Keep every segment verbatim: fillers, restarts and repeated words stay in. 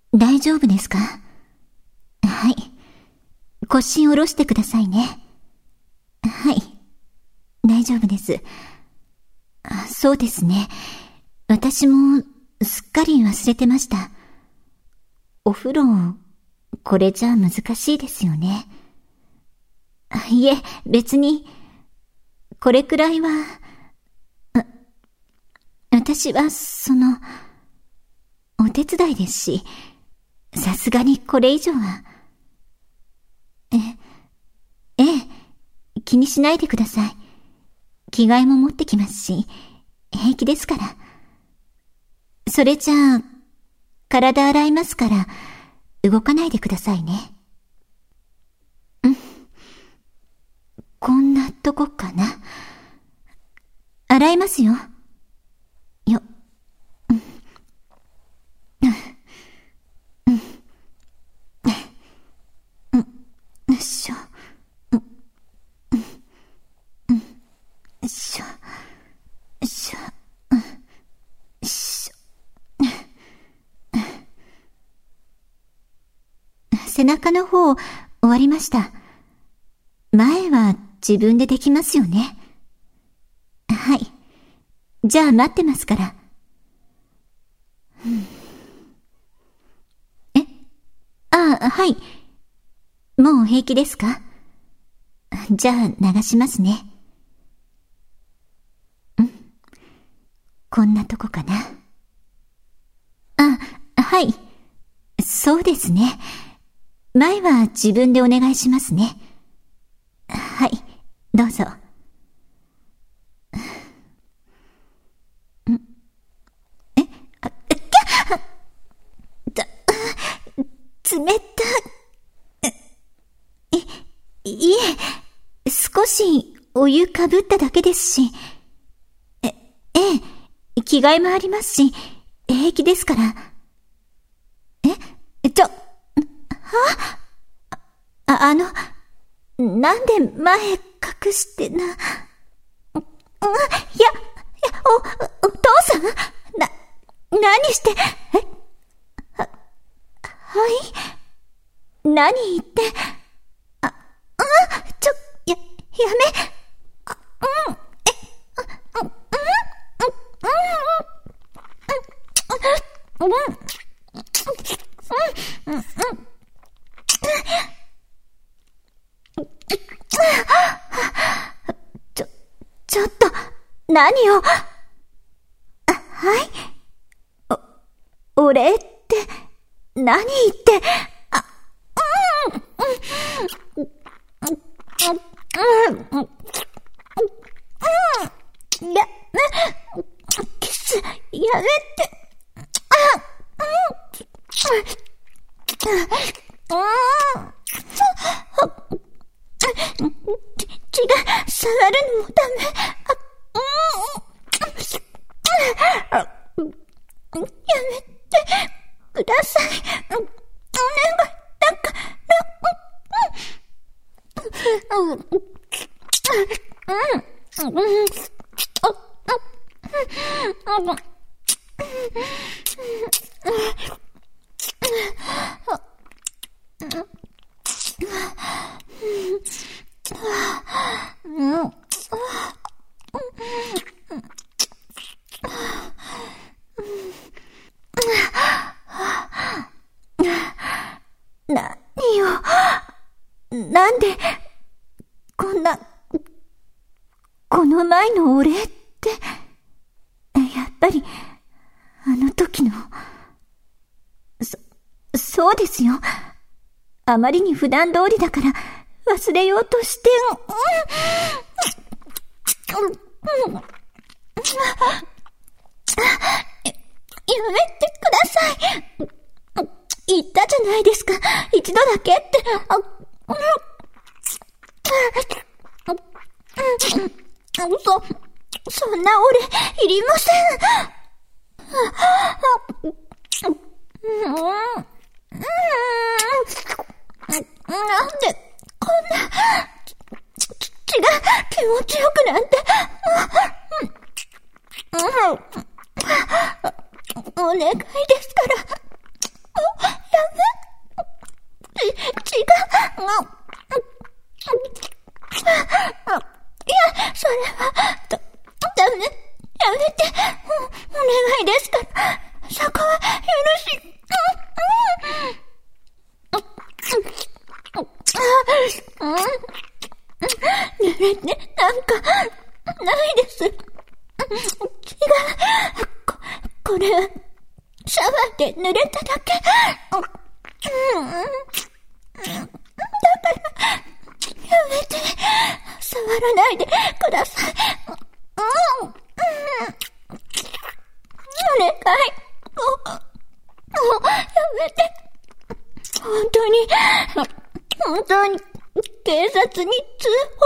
大丈夫ですか？はい。腰を下ろしてくださいね。はい。大丈夫です。あ、そうですね。私もすっかり忘れてました。お風呂、これじゃ難しいですよね。いえ、別に、これくらいは、あ、私は、その、お手伝いですし、さすがにこれ以上は。え、ええ、気にしないでください。着替えも持ってきますし、平気ですから。それじゃあ、体洗いますから、動かないでくださいね。うん。こんなとこかな。洗いますよ。よ、うん。うん。うん。よいしょ。うん。うん。うん。よいしょ。よいしょ。うん。よいしょ。背中の方、終わりました。前は自分でできますよね。はい。じゃあ待ってますから。うん、え？ああ、はい。もう平気ですか？じゃあ流しますね。うん。こんなとこかな。あ、はい。そうですね。前は自分でお願いしますね。はい、どうぞ。ん？え？あ、きゃっ！だ、冷たい。い、いえ、少しお湯かぶっただけですし。え、ええ、着替えもありますし、平気ですから。え？ちょ、は？あ、あの、なんで前隠してな、うん、いや、いや、お、お父さん？な、何して、え？は、はい？何言って、あ、あ、ちょ、や、やめ、あ、うん、え、うん、うん、うん、うん、うん、うん、うん、うん、うん、ちょ、ちょっと、何を、あ、はい。お、お礼って、何言って、あ、うん、うん、うん、うん、うん、うん、や、キス、やめて、あ、うん、うん、血が触るのもダメ。あ、うん、やめてください。お願いだから。うん、うん、うん、うん、何よ。なんで、こんな、この前のお礼って、やっぱり、あの時の、そ、そうですよ。あまりに普段通りだから、忘れようとして、うん、うん、うん、やめてください。言ったじゃないですか。一度だけって。あ、うん、そ、そんな俺、いりません。うん、なんで、こんな、血が気持ちよくなんて。お願いですから。 いや、それは、だ、ダメ。やめて。お願いですから。そこは、許し、濡れて、なんか、ないです。違う。こ、これは、シャワーで濡れただけ。だから、やめて。触らないでください。うん。お願い。もう、もう、やめて。本当に、本当に、警察に通報。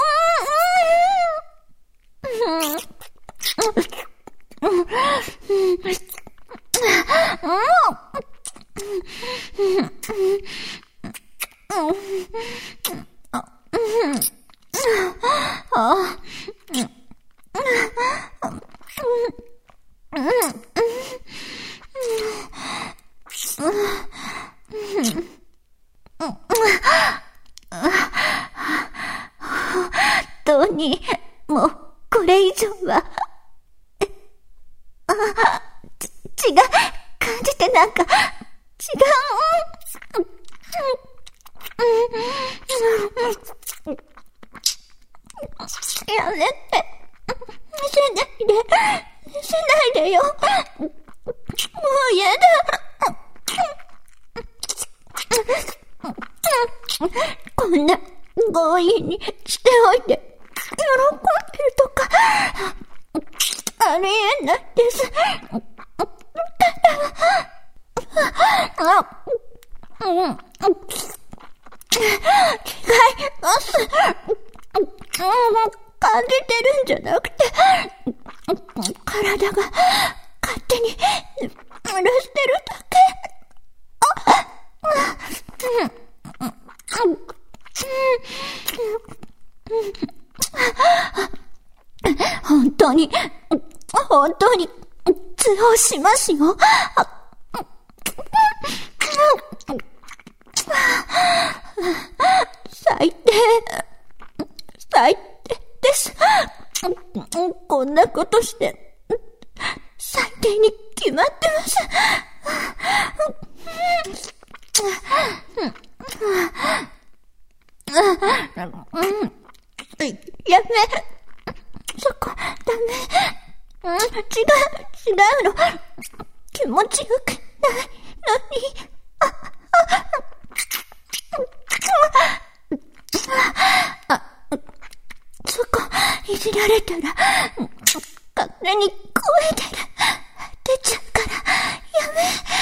本当に、もう、これ以上は、あ、ち、違う、感じてなんか、違う、やめて、見せないで、見せないでよ、もうやだ、こんな強引にしておいて、喜んでるとか、ありえないです。うん、違います。感じてるんじゃなくて、体が勝手に濡らしてるだけ。本当に、本当に、通報しますよ。最低、最低です。こんなことして、最低に決まってます。やめ、そこ、ダメ。違う、違うの。気持ちよくないのに。あ、そこ、いじられたら、勝手に声出る。出ちゃうから、や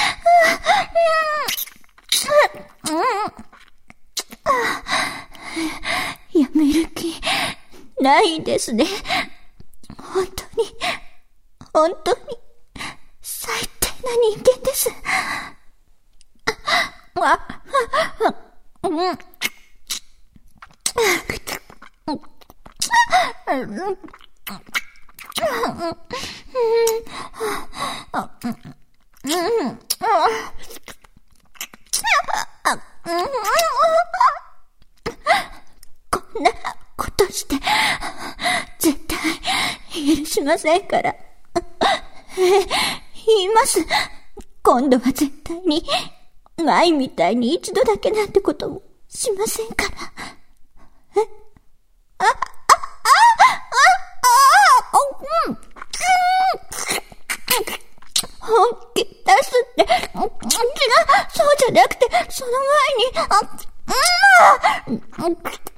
め。やめる気、ないですね。本当に、本当に、最低な人間です。あ、うん。こんなことして、絶対許しませんから。言います。今度は絶対に、前みたいに一度だけなんてこともしませんから。え？あ、あ、あ、あ、あ、あ、うん。本気出すって、違う、そうじゃなくて、その前に、あ、うん、うん、うん、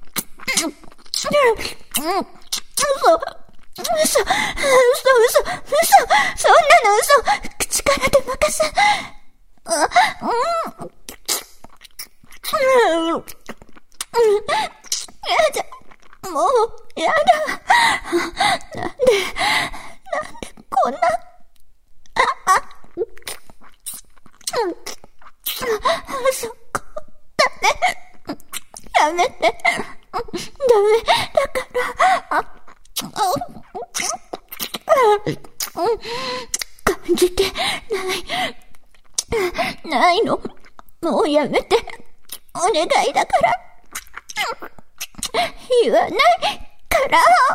嘘、嘘、嘘、嘘、嘘、そんなの嘘、口から出まかす。あ、うん、うん、うん、やだ、もう、やだ。なんで、なんでこんな、あ、あ、うん、そこ、ダメ、やめて、ダメ、だから、あ、感じてない、ないの、もうやめて、 お願いだから。言わないから。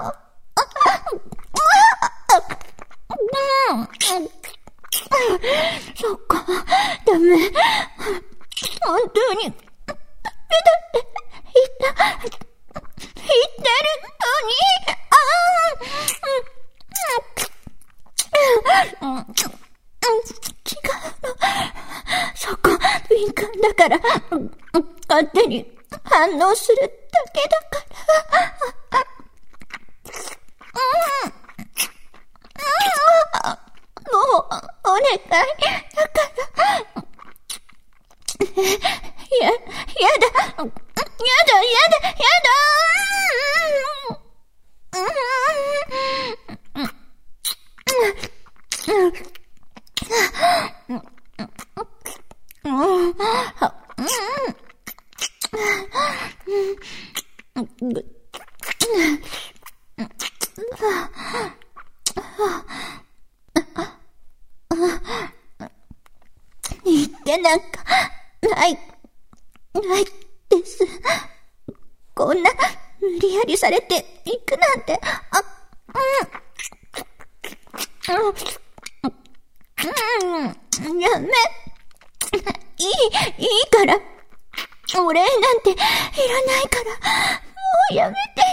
そっか、ダメ。本当に、ダメだって言った、言ってるのに、ああ、違うの。そこ、敏感だから、勝手に反応するだけだから。もう、お願いだから。や、やだ。やだ、やだ、やだ。言ってなんかない、ないです。こんな無理やりされていくなんて、あ、うん、うん、やめ、いい、いいから、お礼なんていらないから、もうやめてよ。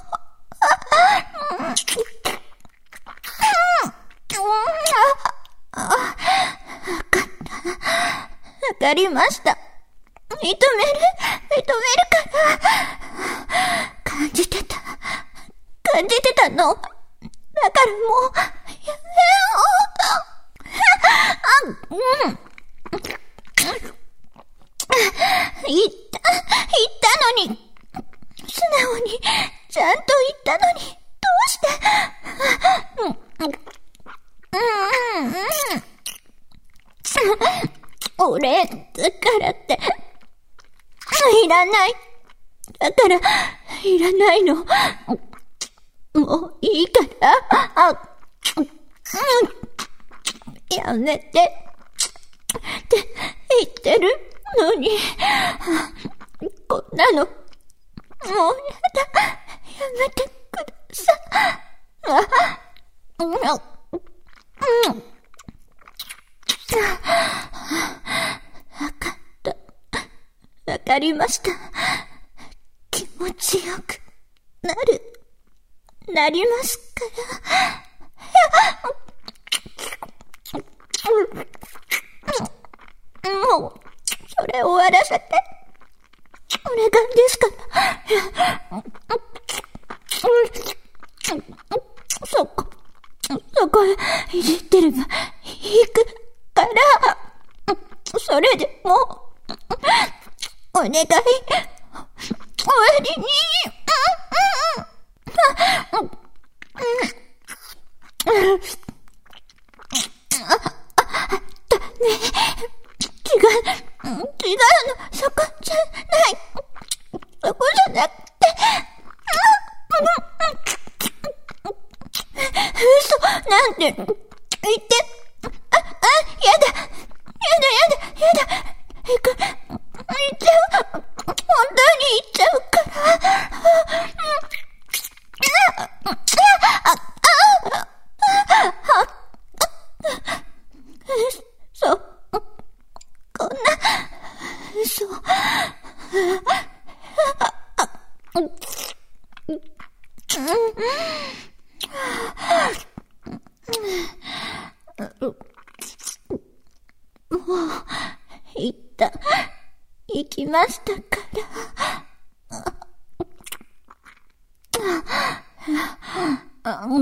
わかった。わかりました。認める、認めるから。感じてた。感じてたの。だからもう、やめよう。あ、うん。言った、言ったのに。素直に、ちゃんと言ったのに、どうして。うん、うん、うん、うん。お礼だからって、いらない。だから、いらないの。もういいから、あ、うん、やめて、って言ってるのに、こんなの、もうやだ、やめてください。あ、うん、うん。わかった。わかりました。気持ちよくなる、なりますから。もう、それ終わらせて。お願いですから。そこ、そこへいじってれば行くから。それでもう、お願い。終わりに。だね。違う、違うの、そこじゃない。そこじゃなくて。嘘なんて言って。あ、あ、やだ。やだ、やだ、やだ。行く。行っちゃう。本当に行っちゃうから。嘘。こんな、嘘。もう、行った。行きましたから。うん。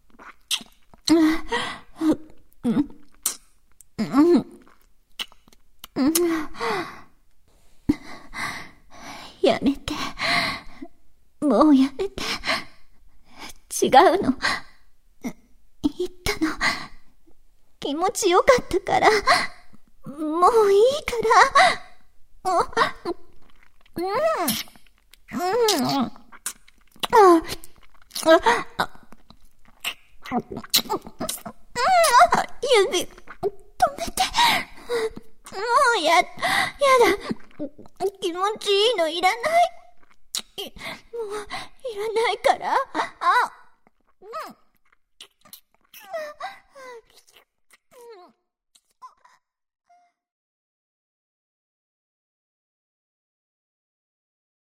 やめて。もうやめて。違うの。言ったの。気持ちよかったから。もういいから。うん。うん。あ、あ、指、止めて。もうや、やだ。気持持ちいいのいらない。いもう、いらないから。あ、